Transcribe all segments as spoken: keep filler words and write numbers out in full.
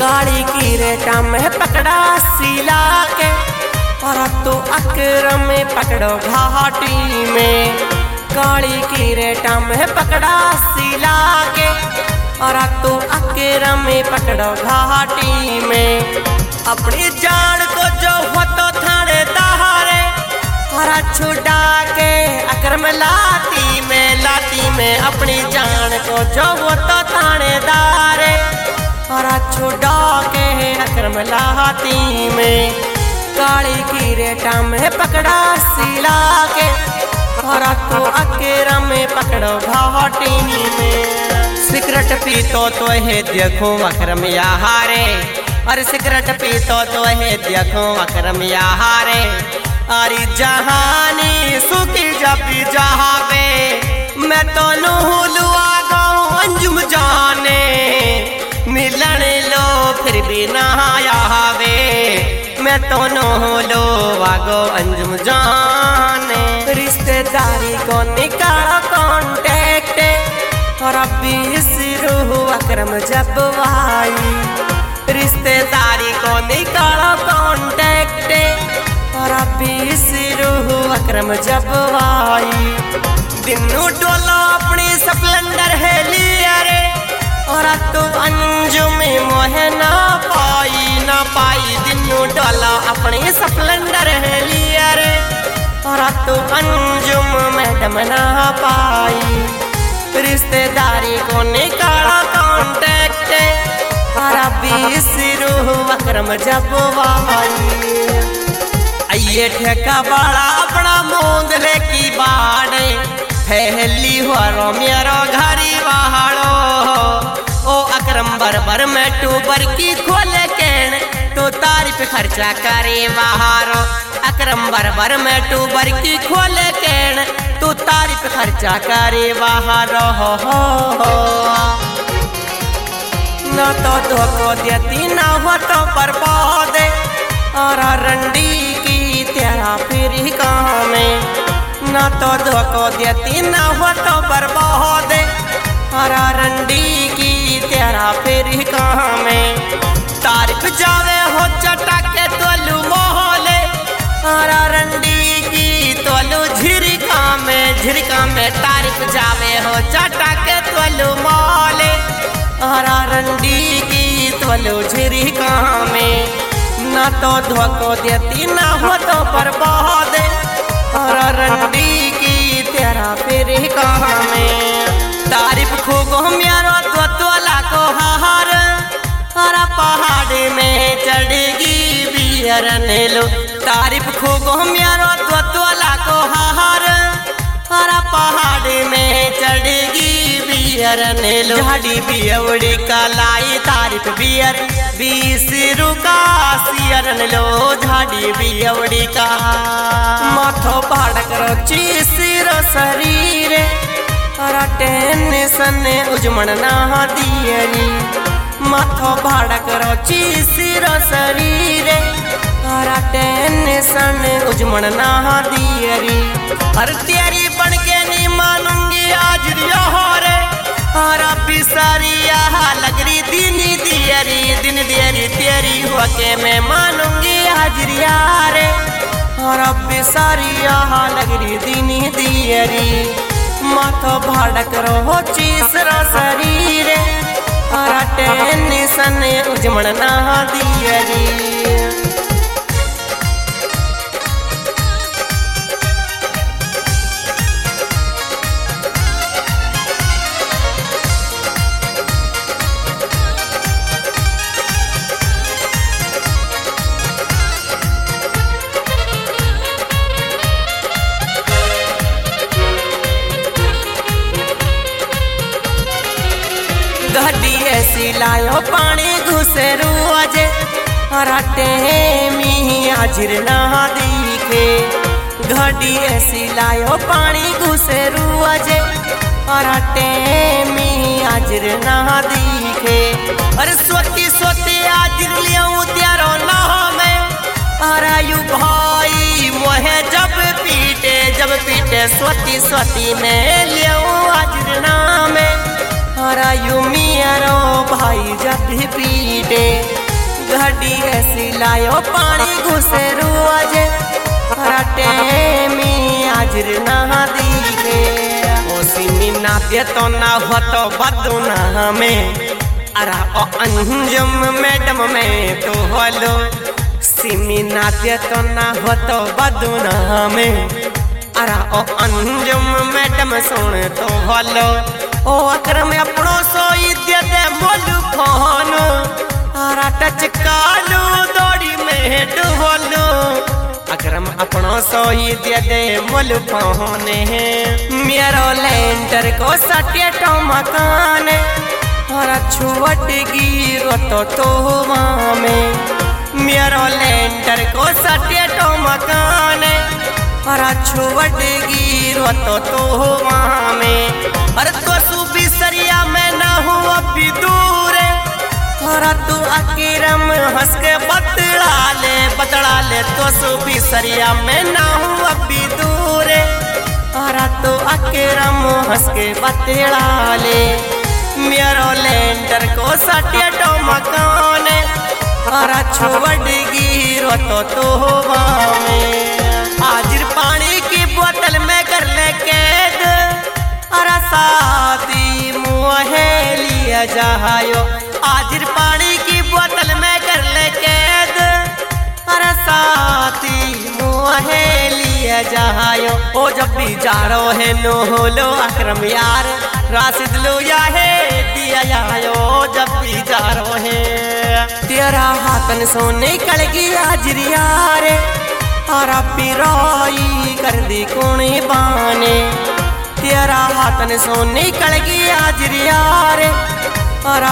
काली की रेटा में पकड़ा सिला के और तो अकरम में पकड़ो घाटी में। काली की रेटा में पकड़ा सिला के और तो अकरम में पकड़ो घाटी में। अपनी जान को जो हो तो थाने दहारे और छुड़ा के अकरम लाती में लाती में। अपनी जान को जो हो तो थाने दारे और छुड़ा के अकरम लाती में। काली की रेटा में पकड़ा सिला के और तो अकरम में पकड़ो घाटी में। सिगरेट पीतो तो है देखो अकरम यारे, अरे सिगरेट पीतो तो है देखो अकरम यारे। अरे जहानी सुखी जब जहावे मैं तो लुआ गाऊं अंजुम जाने। मिलन लो फिर भी ना आवे मैं तो लो वागो अंजुम जाने। रिश्तेदारी को निकालो कॉन्टेक्ट और अभी सिरू अकरम जब आई। रिश्तेदारी को निकालो कॉन्टेक्ट और अभी सिरू अकरम जब आई। दिनू डोलो अपनी स्प्लेंडर है लिया रे और तो अंजुम मोहे ना पाई ना पाई। दिनू डोला अपनी स्प्लेंडर है लिया रे और तो अंजुम मैडम ना पाई। रिश्तेदारी को निकाला कॉन्टेक्ट और अभी सिरू अकरम जब आई। ये ठेका बड़ा अपना मोंगले की बाड़े फैली हुआ मेरो घरी बहाड़ो। ओ अकरम बरबर में टूबर की खोले केन तो तारीफ खर्चा करे बहारो। अकरम बरबर में टूबर की खोले केन तो तारीफ खर्चा करे बहारो। हो हो न तो धोखो देती न हो तो बर्बाद और रंडी की तेरा फिर कहाँ में। न तो धोखो देती न हो तो बर्बाद और रंडी की तेरा फिर कहाँ में। तारीफ जावे हो चटाके तोलू मोहले और रंडी की तोलू झिरका में झिरका में। तारीफ जावे हो चटाके तोलू मोहले और रंडी की तोलू झिरका में। न तो धोखो देती न हो तो बर्बाद और रंडी की तेरा फिर कहाँ में। तारीफ खूब मेरो तो तोला को हार और पहाड़ में चढ़ेगी बियर ने लो। तारीफ खूब मेरो तो तोला को हार और पहाड़ में चढ़ेगी बियर ने लो। झाड़ी बियवड़ी का लाई तारीफ बियर बीस रुका सियर ने लो। झाड़ी बियवड़ी का माथो पहाड़ करो चीसिरो शरीर और टेंशन उजमण ना दियरी। माथो भाड़ा करो चीसिरो शरीर और टेंशन उजमण ना दियरी। और तेरी बन के नहीं मानूंगी आज रे और बिसारिया लगरी दिन दियरी दिन दियरी तेरी हुआ के मैं मानूंगी हाजरिया रे और बिसारिया लगरी दिन दियरी। माथो भाड़ा करो हो चीसरा शरीर और टेंशन उजमण ना दियरी। घड़ी ऐसी लायो पानी घुसे रुआजे और मी हाजिर ना दिखे। घड़ी ऐसी लायो पानी घुसे रुआजे और मी हाजिर ना दिखे। और सोती सोती हाजिर लियाऊं त्यारो ना मैं और आयु भाई मोहे जब पीटे जब पीटे सोती सोती में लियाऊं हाजिर ना मैं और आयु मियारो भाई जब पीटे। घड़ी ऐसी लायो पानी घुसे रुआजे फराटे में आजर ना दिखे ओ सिमी नाते तो ना हो तो बदुना में अरा ओ अंजुम मैडम में तो हलो सिमी नाते तो ना हो तो बदुना में अरा ओ अंजुम मैडम सुन तो हलो ओ अकरम अपनो सोई दे दे मोलू फोन अरा टच कालू दौड़ी में डुबलो अकरम अपनो सोई दे दे मोलू फोन मेरो लेंटर को सटे तो मकान और छुवट गिरो तो तो में मेरो लेंटर को सटे तो मकान और छुवट गिरो तो तो में अरे तो सुबी सरिया में ना हो अभी दूर और तू अकीरम हंस के बतला ले बतला ले तो सुबी सरिया में ना हो अभी दूर और तू अकीरम हंस के बतला ले मेरो लेंटर को सटे तो मकान और छुवट गिरो तो तो में हाजिर पानी की बोतल में कर ले कैद अरे साथी मुहे लिया जायो हाजिर पानी की बोतल में कर ले कैद अरे साथी मुहे लिया जायो ओ जब भी जा रो है नो लो अकरम यार राशिद लो या है दिया जायो जब भी जा रो है तेरा हाथन सोने कल की हाजिर यार और पिराई कर दी कोने बाने तेरा हाथन सोने कल की हाजिर यार और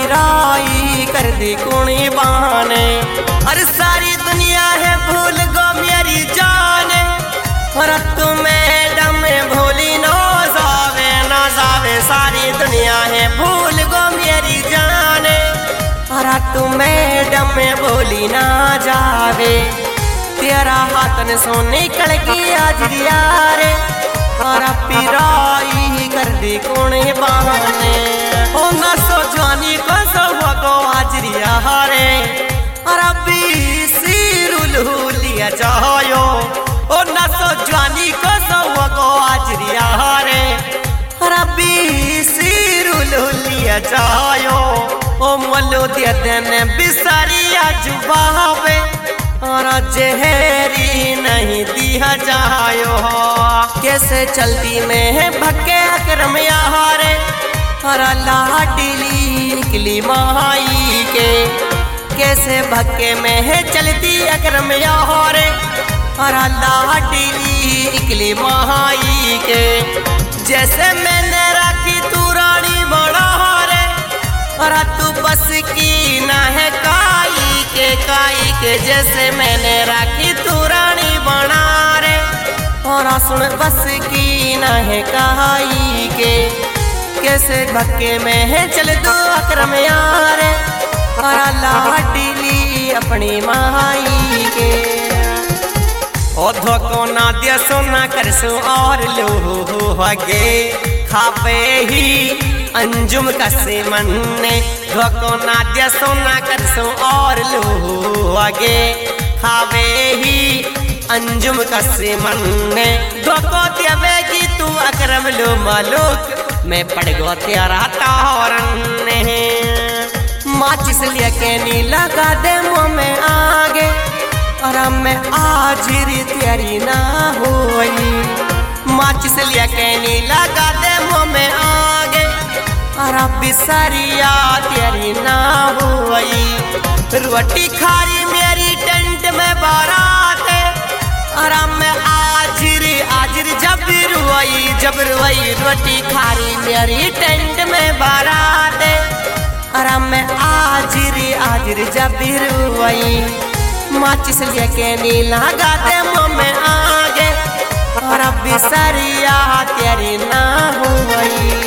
पिराई कर दी कोने बाने अरे सारी दुनिया है भूल गो मेरी जान और तू मैडम भूली ना जावे ना जावे सारी दुनिया है भूल गो मेरी जान और तू मैडम भूली ना जावे तेरा हाथन सोने कल की हाजिर यार और पिराई कर दी कोने बहाने ओ ना सो जवानी को सो को हाजिर यारे और अभी सिरुल लिया जायो ओ ना सो जवानी को सो को हाजिर यारे और अभी सिरुल लिया जायो ओ मलो दे देने बिसारिया जुबावे और जहरी नहीं दिया जायो कैसे चलती में है भक्के अकरम यारे और लाडली निकली माई के कैसे भक्के में है चलती अकरम यारे और लाडली निकली माई के जैसे मैंने राखी तू रानी बड़ा रे और तू बस की ना है काई के काई के जैसे मैंने राखी तू रानी बना रे और सुन बस की ना है काई के कैसे भक्के में है चल दो अकरम यारे और लाडली अपनी माई के ओ धोको ना दिया सोना कर सो और लो हगे खावे ही अंजुम कसे मन ने धोको ना दिया सोना कर सो और लो आगे खावे ही अंजुम कसे मन ने धोको देवेगी तू अकरम लो मालूक मैं पड़ गो तेरा तारन ने माचिस लेके नी लगा दे मुँह में आगे और मैं आजिरी तेरी ना होई माचिस लेके नी लगा दे मुँह में आगे और बिसरिया तेरी ना हुई रोटी खारी मेरी टेंट में बारात और मैं आजिरी आजिर जब रुई जब रुई रोटी खारी मेरी टेंट में बारात और मैं आजिरी आजिर जब रुई माचिस लेके नी लगा दे मुँह में आगे और बिसरिया तेरी ना हुई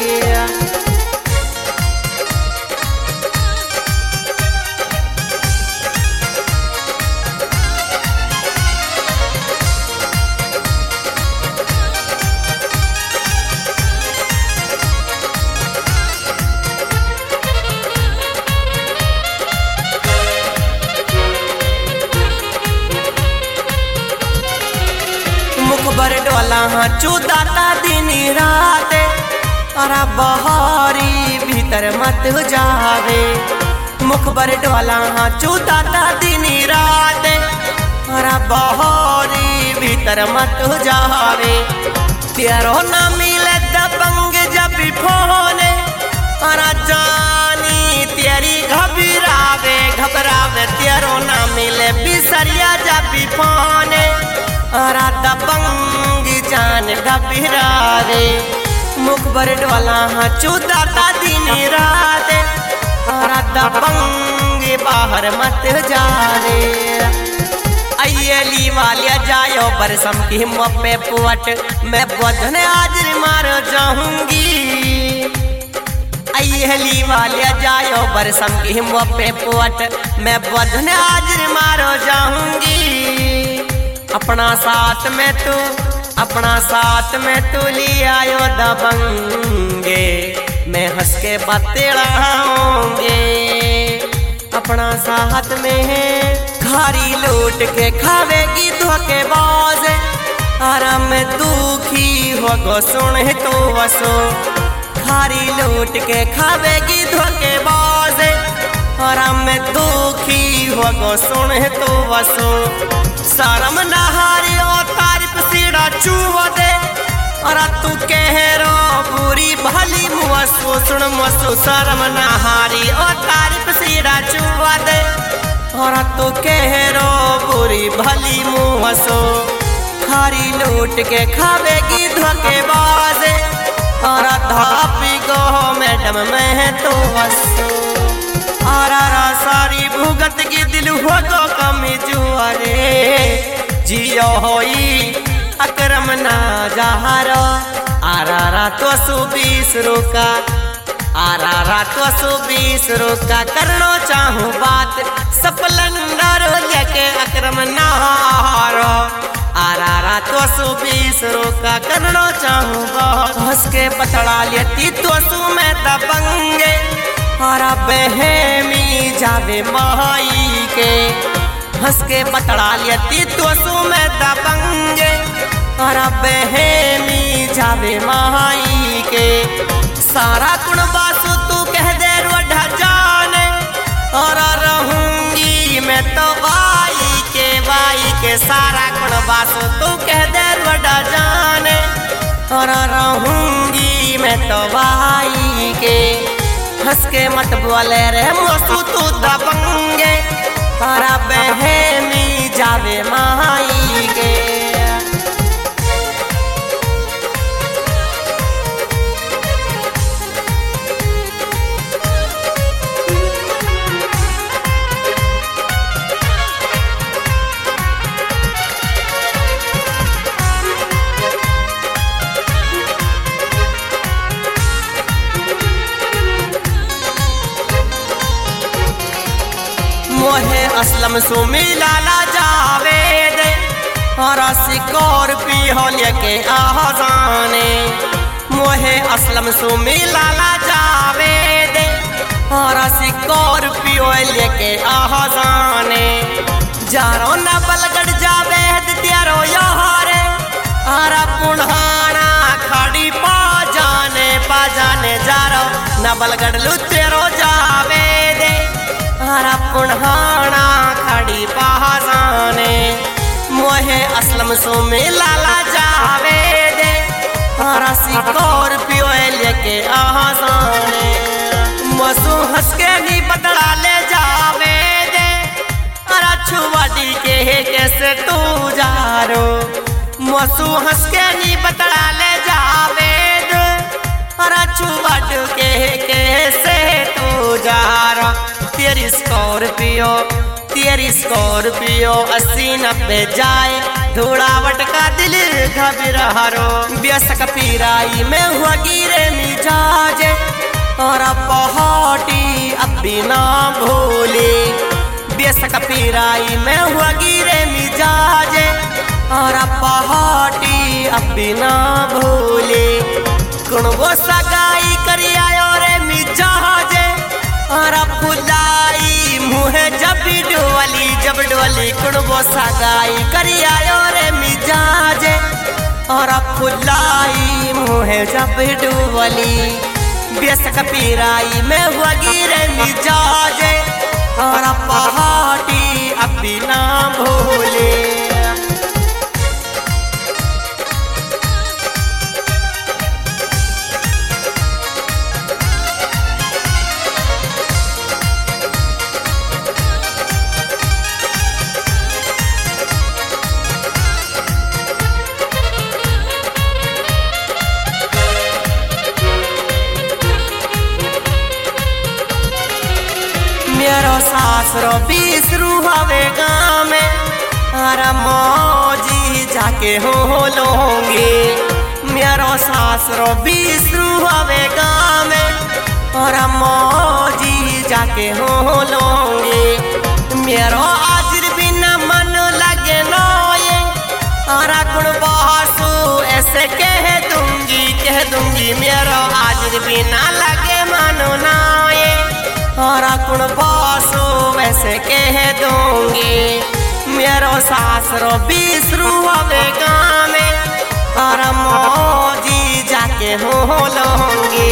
डोला हाँ चुदाता दिन रात अरा बहारी भीतर मत जावे मुखबर डोला हाँ चुदाता दिन रात अरा बहारी भीतर मत जावे तेरो ना मिले दबंग जब फोन अरा जानी तेरी घबरावे घबरावे तेरो ना मिले बिसरिया जब फोन अरा दबंग जान घबरावे मुखबर डोला हाँ चुदाता दिन रात अरा दबंग बाहर मत जावे अयली वालिया जायो बरसम की पे पुवट मैं बुधन आज मार जाऊंगी अयली वालिया जायो बरसम की पे पुवट मैं बुधन आज मार जाऊंगी अपना साथ में तू अपना साथ में तू ले आयो दबंगे मैं हंस के बतलाऊंगे अपना साथ में है खारी लूट के खावेगी धोखेबाज आराम में दुखी होगो सुन तो वसो खारी लूट के खावेगी धोखेबाज आराम में दुखी होगो सुन तो वसो शर्म नहारी और तारीफ सीढ़ा चूव दे और तू कह रो बुरी भली मुसो सुन मुसो शर्म नहारी और तारीफ सीढ़ा चूव दे और तू कह रो बुरी भली मुहसो खारी लूट के खावेगी धोखेबाज और धापी गो मैडम मैं तो हंसो आरा सारी भुगत की दिल हो तो कमी जुआरे जियो होई अकरम ना जहारो आरा तो सु बीस रोका आरा रातो सो बीस रोका करनो चाहूँ बात सपलंडर लेके अक्रम नारो आरा रातो सो बीस रोका करनो चाहूँ बात हंस के पतड़ा लेती तो सु मैं दबंगे आरा बहमी जावे माई के हंस के पतड़ा लेती तो सु मैं दबंगे आरा बहमी जावे माई के सारा गुण बासु तू कह दे रोढ़ा जाने और रहूंगी मैं तो बाई के बाई के सारा गुण बासु तू कह दे रोढ़ा जाने और रहूंगी मैं तो बाई के हंस के मत बोले रे मोसू तू दबंगे और बहमी जावे माई के मोहे असलम सो मिलाला जावे दे और स्कॉर्पियो लेके आजाने मोहे असलम सो मिलाला जावे दे और स्कॉर्पियो लेके आजाने जारो न बलगढ़ जावे तेरो यारे आरा पुढ़ाना खाड़ी पा जाने पा जाने जारो न बलगढ़ लू तेरो जावे दे आरा पुढ़ाना खड़ी पहाजाने मोहे असलम सो में लाला जावे दे आरा स्कॉर्पियो लेके आजाने मसू हंस के नी बदला ले जावे दे आरा छुवाडी के कैसे तू जारो मसू हंस के नी बदला ले जावे दे आरा छुवाड के कैसे तू जारो तेरी स्कॉर्पियो तेरी स्कॉर्पियो अस्सी नब्बे जाए धोड़ावट का दिल घबरारो व्यसक पीराई में हुआ गिरे मिजाज और पहाड़ी अब बिना भूले व्यसक पीराई में हुआ गिरे मिजाज और पहाड़ी अब बिना भूले कुणबो सगाई करी आयो रे मिजाज और फुलाई मुहे जब डोली जब डोली कुणबो सगाई करी आयो रे मिजाज और फुलाई मुहे जब डूबली बेसक पीराई में हुआ गिरे मिजाजे और पहाड़ी अभी ना भूले। मेरा सासरो बीसरू हवे गाँव में अरे मौजी जाके हो लोगे। मेरा सासरो बीसरू हवे गाँव में अरे मौजी जाके हो लोगे। मेरो आज बिना मन लगे ना ये अरे गुण बासु ऐसे कह दूंगी कह दूंगी। मेरा आज बिना लगे मानो ना ये और कुण बासो वैसे कह दूंगी। मेरो सासरो बीसरू हवे गाँव में और मौजी जाके हो लोगे।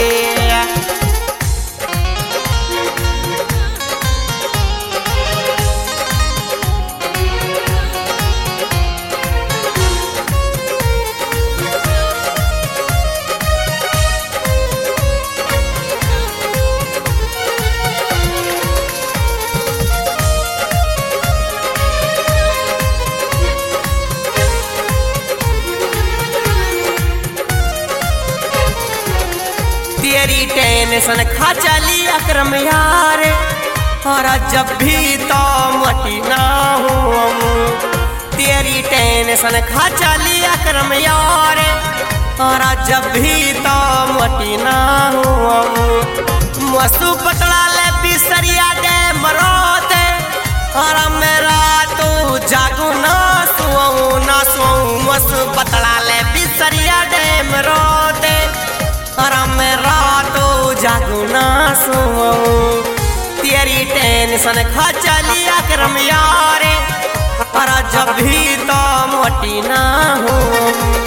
तेरी टेंशन खा चली अक्रम यार और जब भी तो मटी ना हूँ। तेरी टेंशन खा चली अक्रम यार और जब भी तो मटी ना हूँ। मसू पतला ले बिसरिया दे मरोते और मेरा तो जागू ना सुऊ ना सुऊ। मसू पतला ले बिसरिया दे मरोते और मेरा तो जागू ना सुऊं। तेरी टेंशन खा चली अक्रम यारे और जब भी तो मोटी ना हूँ।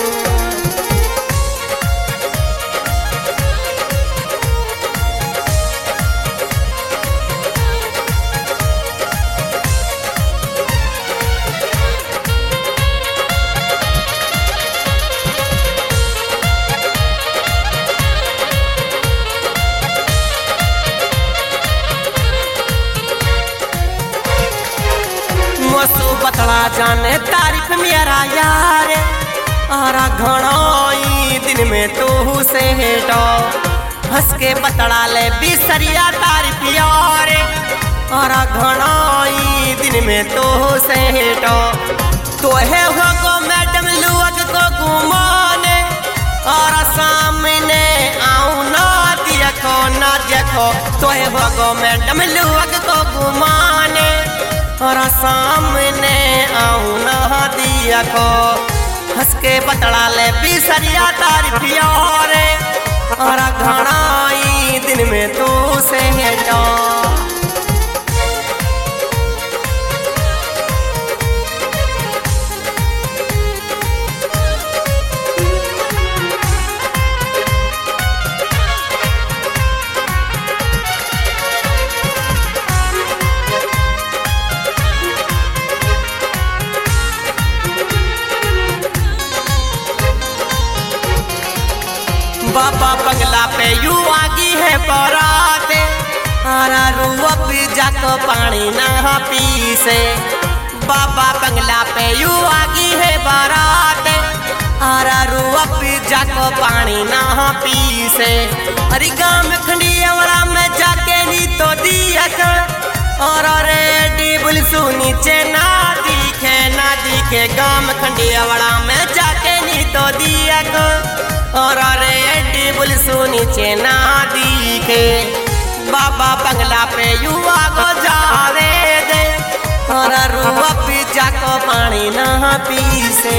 मसू बतला जाने तारीफ मेरा यार और घणोई दिन में तू से हेटो हंस के बतला ले बिसरिया तारीफ यार और घणोई दिन में तू से हेटो। तो है हो गो मैडम लुअक को घुमाने और सामने आऊं ना देखो ना देखो। तो है हो गो मैडम लुअक को घुमाने और सामने आऊं ना दिया को। हंस के बतला ले बिसरिया तारीफ यार और घणाई दिन में तू से हेटो। बाबा बंगला पे यू आगी है बराते आरा रुआ पी जाको पानी ना पीसे। बाबा बंगला पे यू आगी है बराते आरा रुआ पी जाको पानी ना पीसे। अरे गाँव खंडियावड़ा में जाके नी तो दिया और रेडी बुलसू नीचे ना दिखे ना दिखे। गाँव खंडियावड़ा में जाके नी तो दिया और रेडी बुलसू नीचे ना दिखे। बाबा बंगला पे युवा को जावे दे और रुआ पी जाको पानी ना पीसे।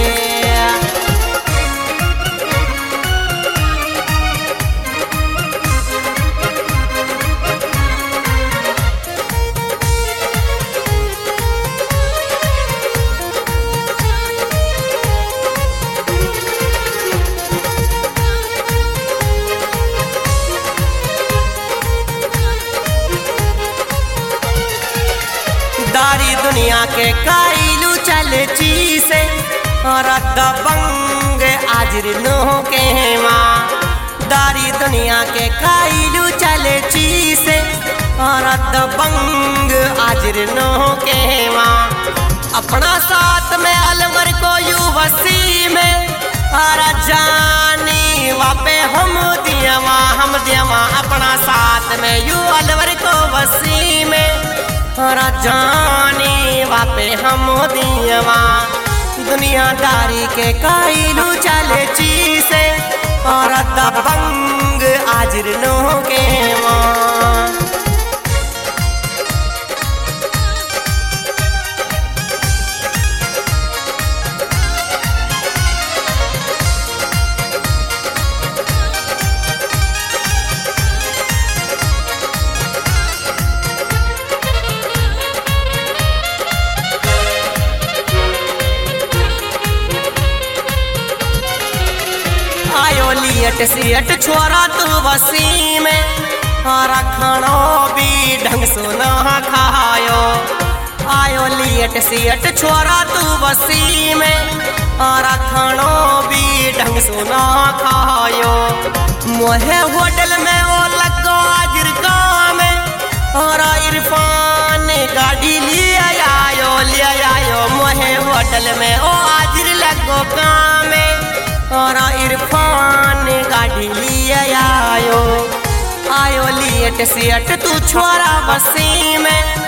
दारी दुनिया के काइलू चले चीसे और दबंग आजर नो के माँ दारी दुनिया के काइलू चले चीसे और दबंग आजर नो के माँ अपना साथ में अलवर को यू वसी में और जानी वापे हम दियावा हम दियावा अपना साथ में यू अलवर को वसी में और जानी वापे हम दियावा दुनियादारी के काइलू चले चीसे और दबंग आजर नो के माँ लियट सियट छोरा तू वसी में और खानो भी ढंग सुना खायो आयो लियट सियट छोरा तू वसी में और खानो भी ढंग सुना खायो मोहे होटल में वो लगो आजिर काम और इरफान गाड़ी ले आयो ले आयो मोहे होटल में ओ आजिर लगो काम और इरफान गाड़ी लिए आयो आयो लियट सियट तू छोरा वसी में